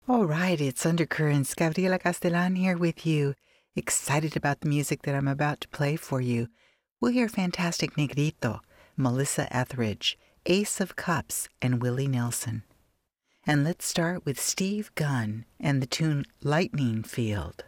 All right, it's Undercurrents. Gabriela Castellan here with you. Excited about the music that I'm about to play for you. We'll hear Fantastic Negrito, Melissa Etheridge, Ace of Cups, and Willie Nelson. And let's start with Steve Gunn and the tune Lightning Field.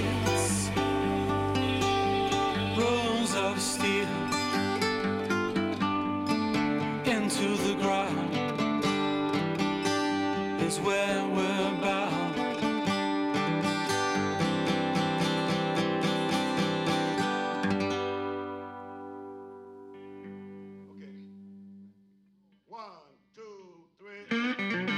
of steel to the ground is where we're bound. Okay. 1, 2, 3.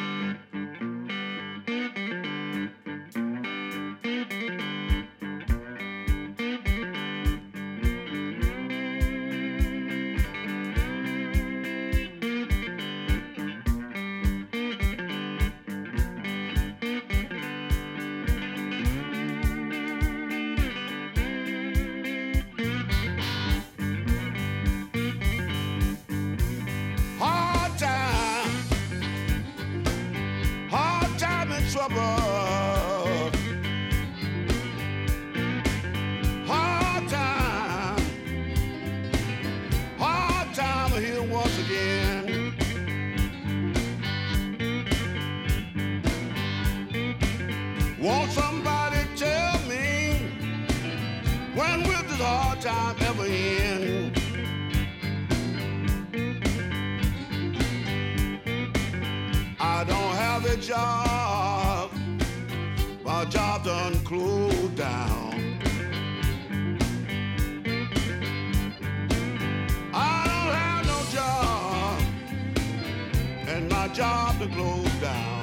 Won't somebody tell me when will this hard time ever end? I don't have a job, my job done closed down. I don't have no job, and my job done closed down.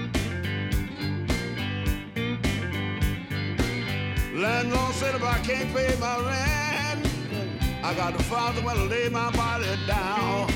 Landlord said if I can't pay my rent, I got to find somewhere to lay my body down.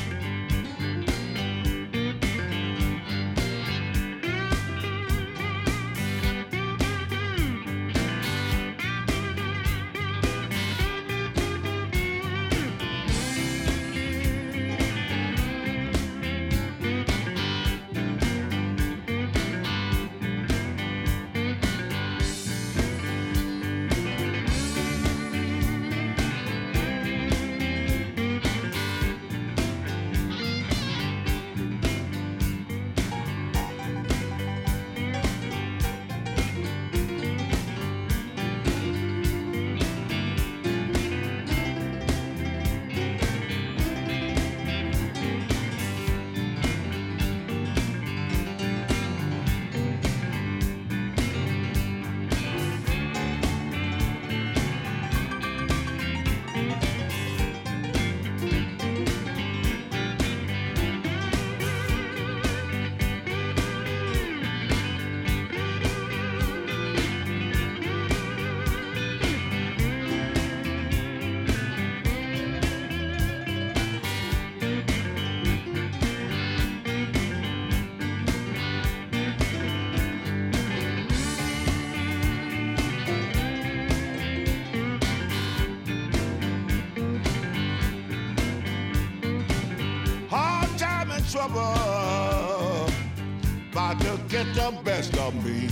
Trouble about to get the best of me.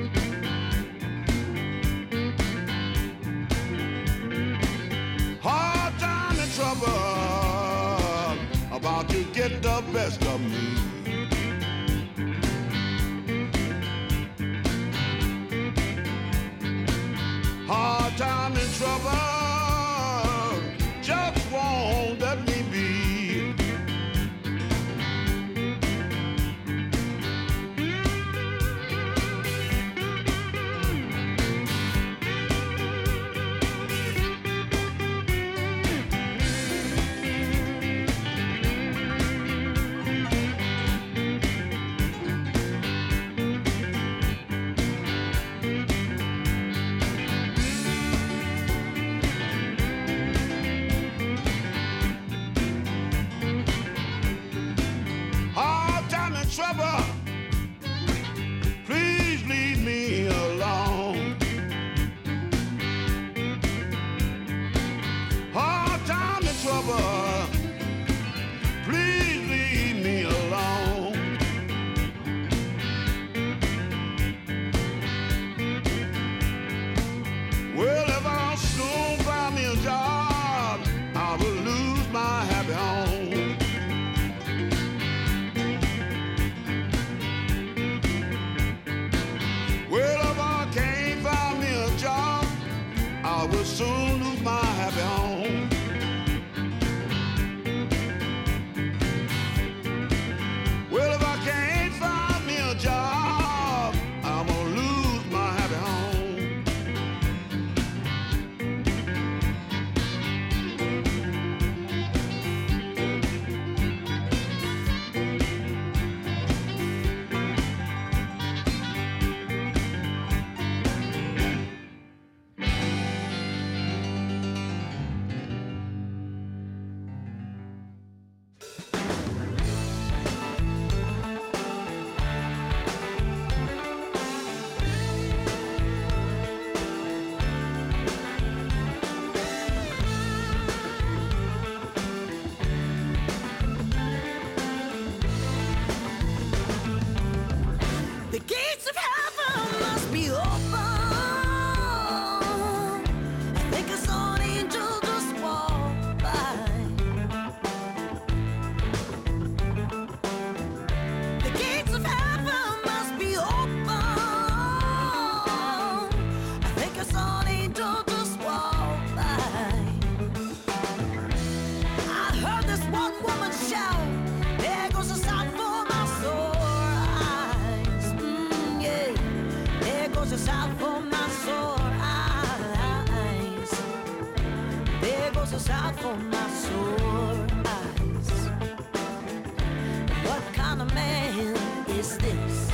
Hard time and trouble about to get the best of me. Hard time and trouble just won't let me be. roses out for my sore eyes. What kind of man is this?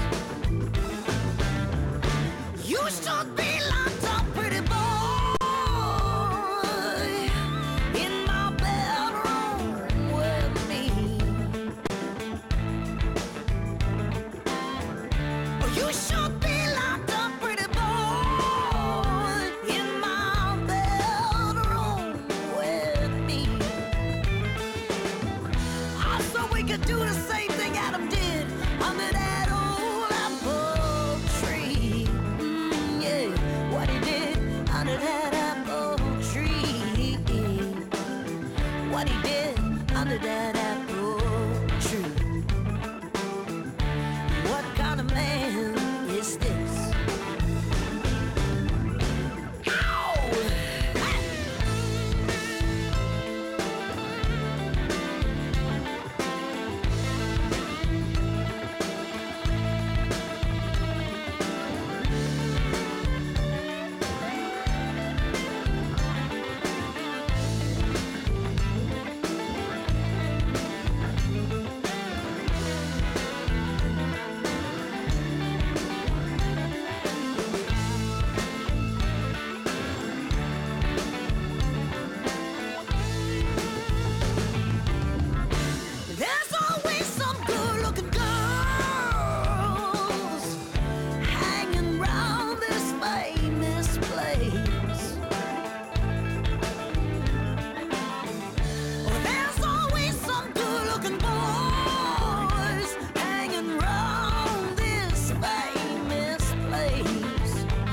You should be locked up, pretty boy, in my bedroom with me. You should be locked up, pretty boy, in my bedroom with me. I thought we could do the same thing Adam did under that old apple tree. Yeah, what he did under that apple tree. What he did under that apple tree. What kind of man is this? Ow! There's always some good-looking girls hanging round this famous place. Oh, there's always some good-looking boys hanging round this famous place.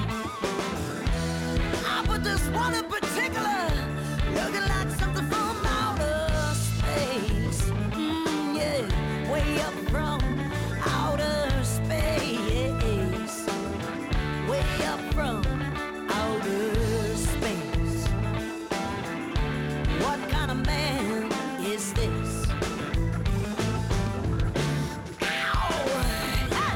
But there's one in particular looking like something from outer space. Yeah, way up from outer space. Way up from outer space. What kind of man is this? Ow! Hey!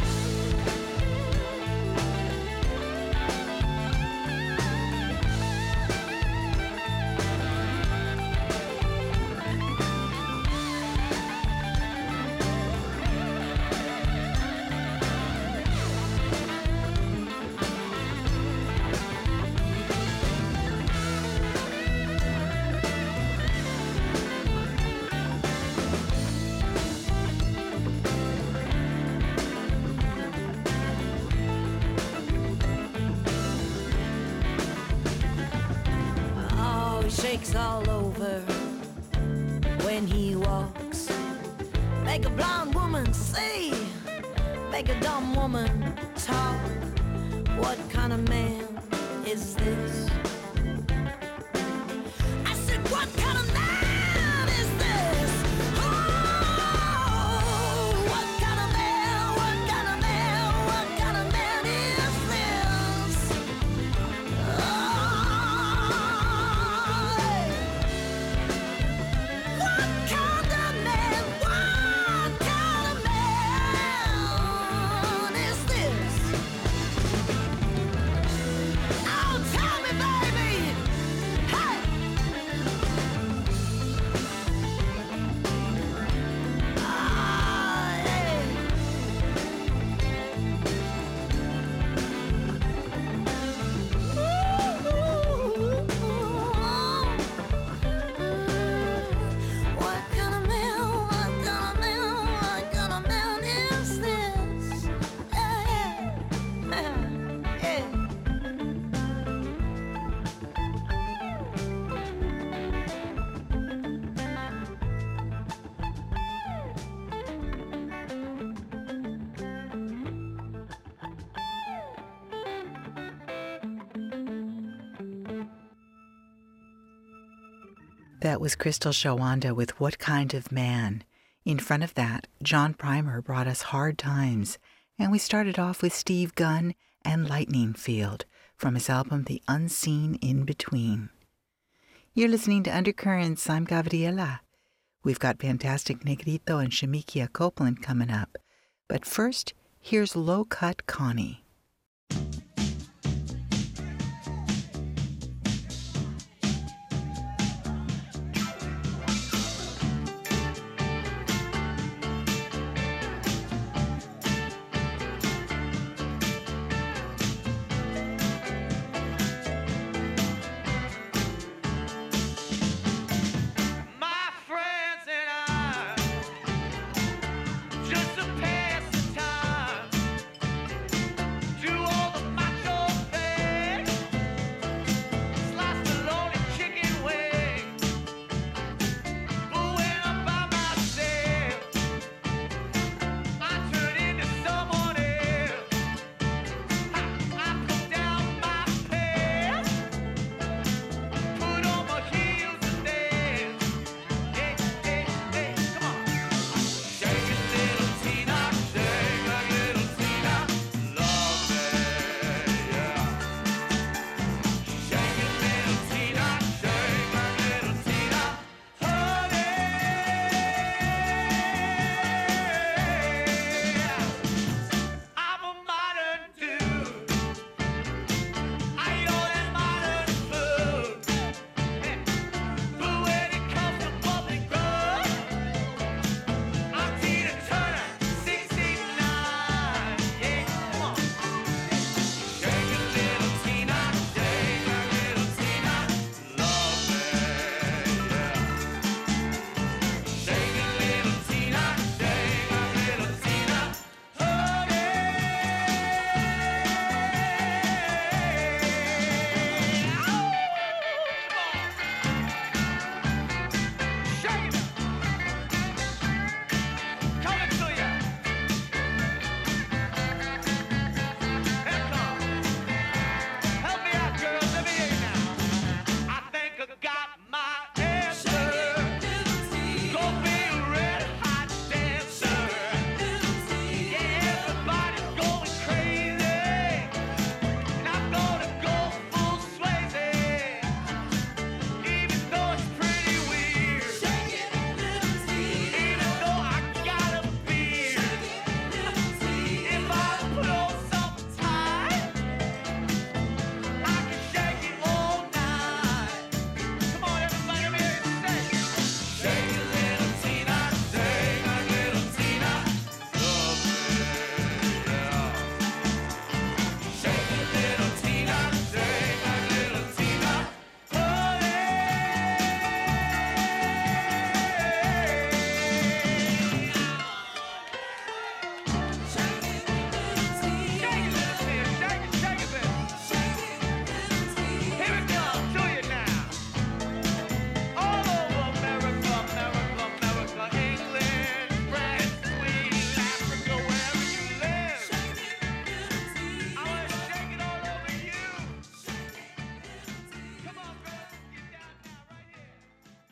Oh, he shakes all over when he walks. Make a blind woman see, make a dumb woman talk. What kind of man is this? I said, what kind of man is this? Oh, what kind of man, what kind of man, what kind of man is this? Oh, what kind of man, what kind of man is this? Oh, tell me, baby. Hey. Ah, yeah. What kind of man, what kind of man, what kind of man is this? Yeah. That was Crystal Shawanda with What Kind of Man. In front of that, John Primer brought us Hard Times, and we started off with Steve Gunn and Lightning Field from his album The Unseen In Between. You're listening to Undercurrents. I'm Gabriela. We've got fantastic Negrito and Shamikia Copeland coming up. But first, here's Low Cut Connie.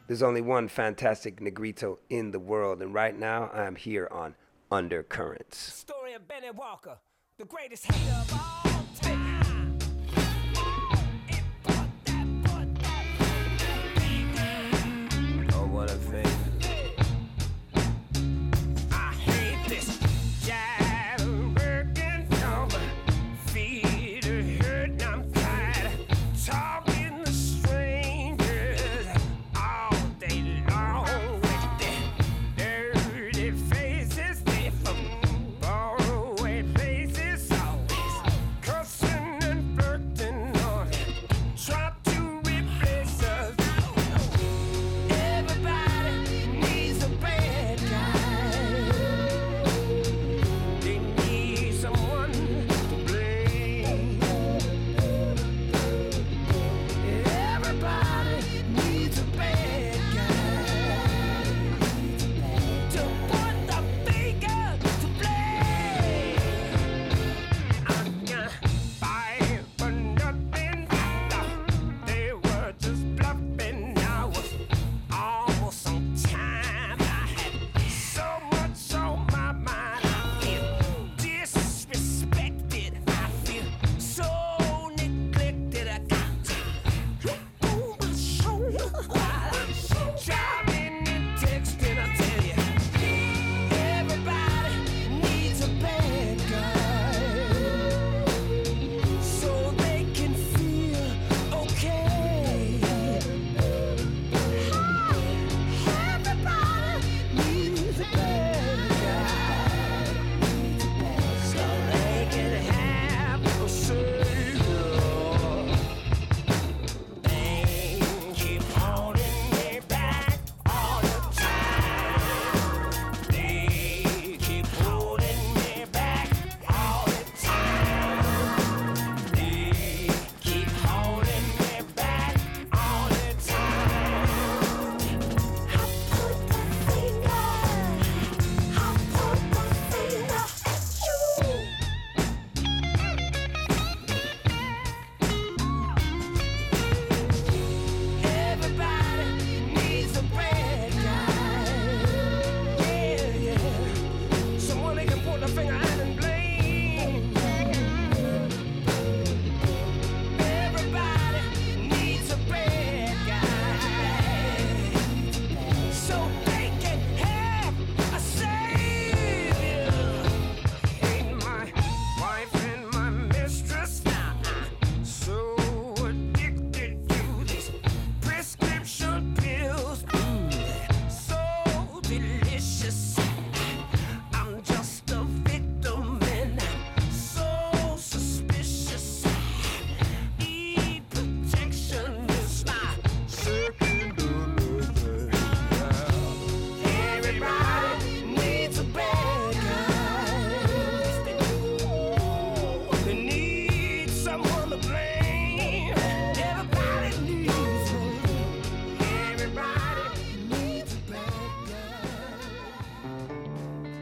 There's only one fantastic Negrito in the world, and right now I'm here on Undercurrents. Story of Benny Walker, the greatest hater of all time. Oh, what a thing. I hate this jive working dog. Feet are hurt, I'm tired talking to strangers all day long with their dirty faces. They from faraway places, always cussing and flirting on it. Try to replace us. Everybody needs a bad guy. They need someone to blame. Everybody needs a bad guy to point the finger to blame. I'm gonna fight for nothing. They were just bluffing. I was almost on time. I had so much on my mind. I feel disrespected. I feel so neglected. I got to look over my shoulder while I'm driving and texting. I tell you, everybody needs a bad guy so they can feel okay. Everybody needs a bad guy so they can have a savior. They keep holding me back all the time. They keep holding me back all the time. They keep holding me back all the time. I put the finger at you. Everybody needs a bad guy. Yeah, yeah. Someone they can point the finger at and blame. Everybody needs a bad guy so they can have a savior. Ain't my wife and my mistress now? I'm so addicted to these prescription pills. So delicious. I'm just a victim and I'm so suspicious. E-protection is my second nature. Everybody needs a bad guy. They need someone to blame. Everybody needs one. Everybody needs a bad guy.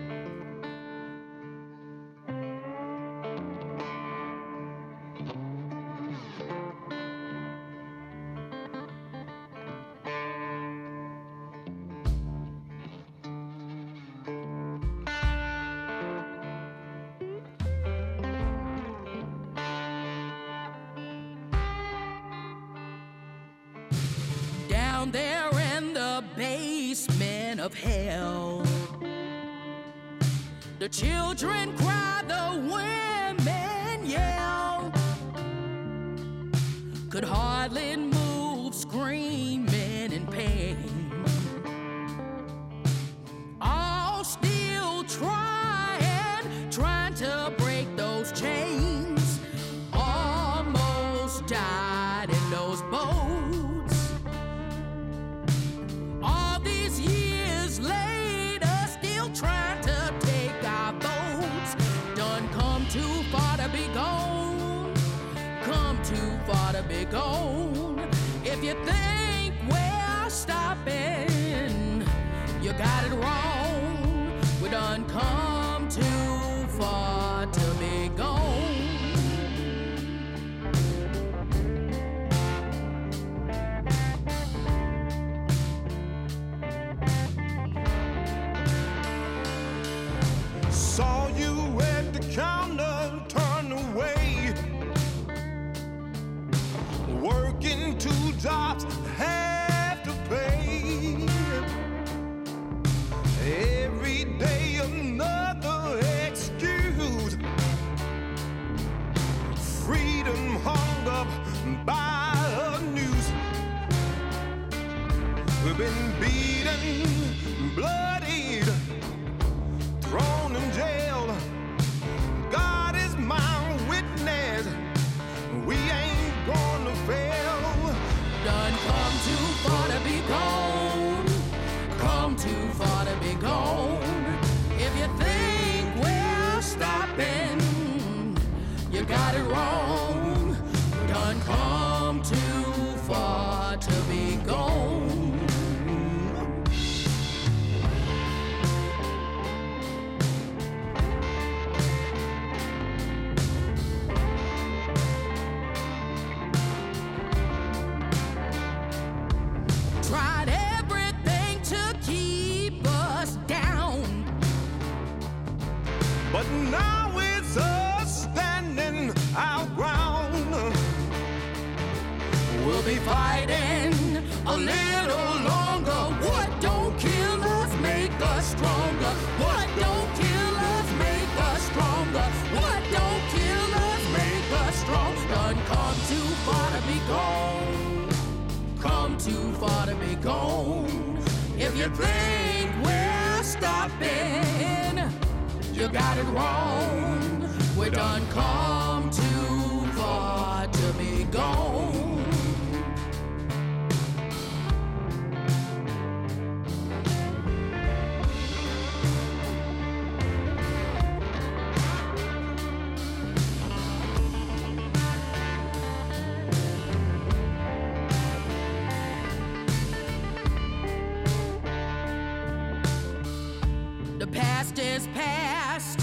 Down there in the basement of hell, the children cry, the women yell. Could hardly move, screaming in pain. All still trying to break those chains. Almost died in those boats. All these years later, still trying to take our votes. Done come too far to be gone. Come too far to be gone. counter turned away. Working 2 jobs, have to pay. Every day another excuse. Freedom hung up by a noose. We've been beaten, bloodied, thrown in jail. God is my witness, we ain't gonna fail. Done come too far to be gone. Come too far to be gone. If you think we're stopping, you got it wrong. Done come too far to be gone. Tried everything to keep us down, But now it's us standing our ground. we'll be fighting a little longer. What don't kill us make us stronger. What don't kill us make us stronger. What don't kill us make us strong. Done come too far to be gone. Come too far to be gone. If you think we're stopping, you got it wrong. We done come too far to be gone. The past is past.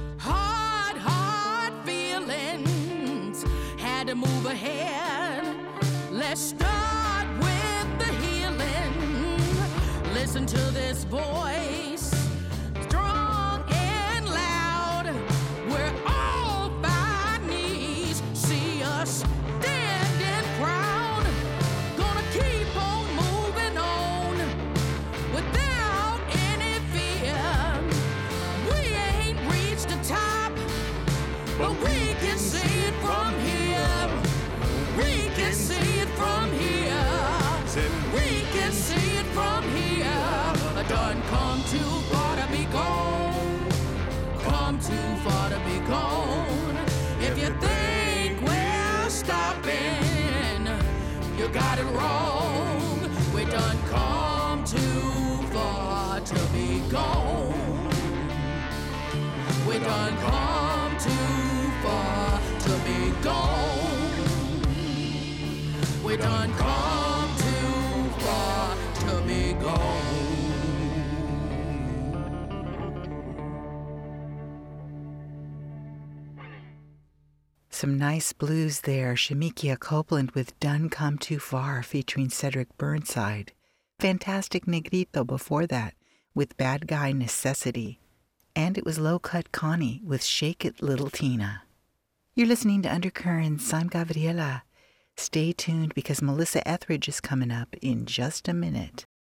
Hard feelings. Had to move ahead. Let's start with the healing. Listen to this voice. Strong and loud. We're all by knees. See us standing proud. Gonna keep on moving on without any fear. We ain't reached the top, but we can see it from here. We can see it from here. We can see it from here. Done come too far to be gone. Come too far to be gone. If you think we're stopping, you got it wrong. We done come too far to be gone. We done come too far to be gone. We done come too far to be gone. Some nice blues there. Shemekia Copeland with Done Come Too Far featuring Cedric Burnside. Fantastic Negrito before that with Bad Guy Necessity. And it was Low Cut Connie with Shake It Little Tina. You're listening to Undercurrents. I'm Gabriela. Stay tuned because Melissa Etheridge is coming up in just a minute.